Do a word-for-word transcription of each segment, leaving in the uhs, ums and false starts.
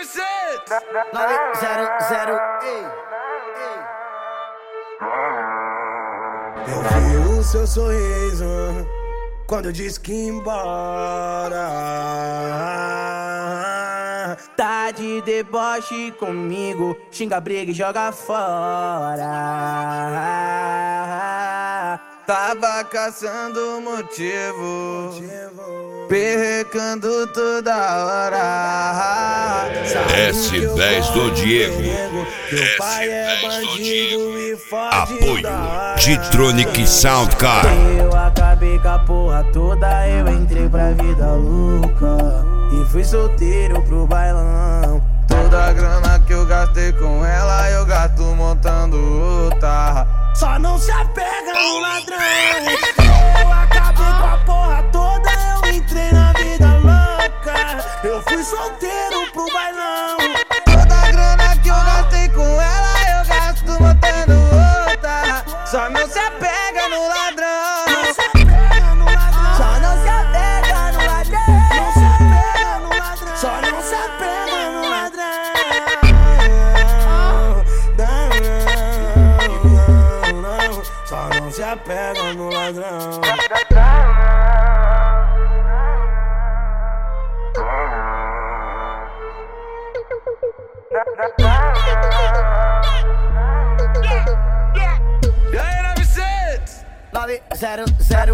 nove zero zero, ei, ei. Eu vi o seu sorriso quando eu disse que ia embora. Tá de deboche comigo, xinga, briga e joga fora. Tava caçando motivo, perrecando toda hora. S dez do Diego. Meu pai é bandido e fode. Apoio G-Tronic Soundcar. Eu acabei com a porra toda, eu entrei pra vida louca e fui solteiro pro bailão. Toda a grana que eu gastei com ela, eu gasto montando outra. Só não se apega no ladrão. Eu acabei com a porra toda, eu entrei na vida louca. Eu fui solteiro pro bailão. Toda a grana que eu gastei com ela, eu gasto montando outra. Só não se apega no ladrão. Não se apega no ladrão. Só não se apega no ladrão. Não se apega no ladrão. Só não se apega no ladrão. Só não se apega no ladrão. E aí, novecentos? nove zero zero,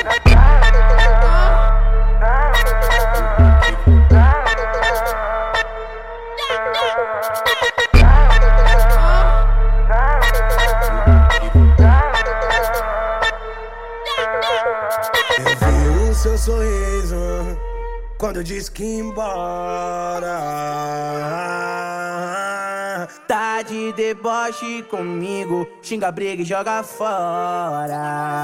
Eu vi o seu sorriso quando eu disse que ia embora. tá de deboche comigo, xinga, briga e joga fora.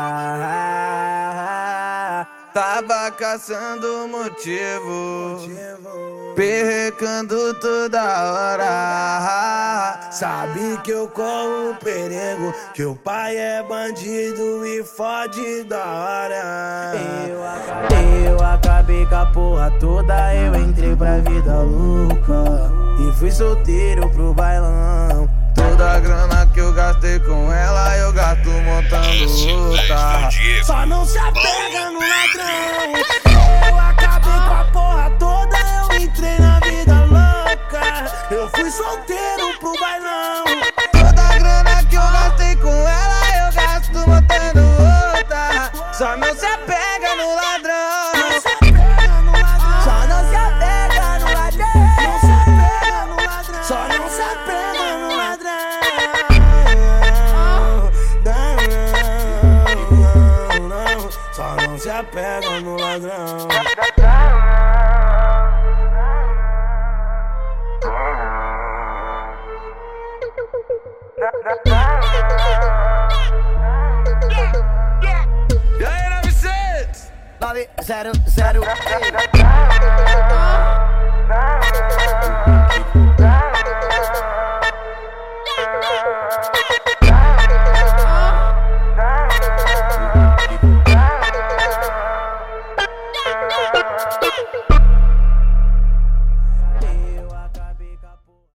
Tava caçando motivo, perrecando toda hora. Sabe que eu corro perigo, que o pai é bandido e fode da hora. Eu acabei, eu acabei com a porra toda, eu entrei pra vida louca e fui solteiro pro bailão. Toda a grana que eu gastei com ela, eu gasto montando outra. Só não se apega no ladrão. Eu acabei com a porra toda, eu entrei na vida louca. Eu fui solteiro pro bailão. Toda a grana que eu gastei com ela, eu gasto montando outra. Só não se apega no ladrão. Não se apega no ladrão. Só não se apega no ladrão. Não se apega no ladrão. Só não se apega no ladrão. Só não se apega no ladrão. E aí, novecentos? nove zero zero, ei.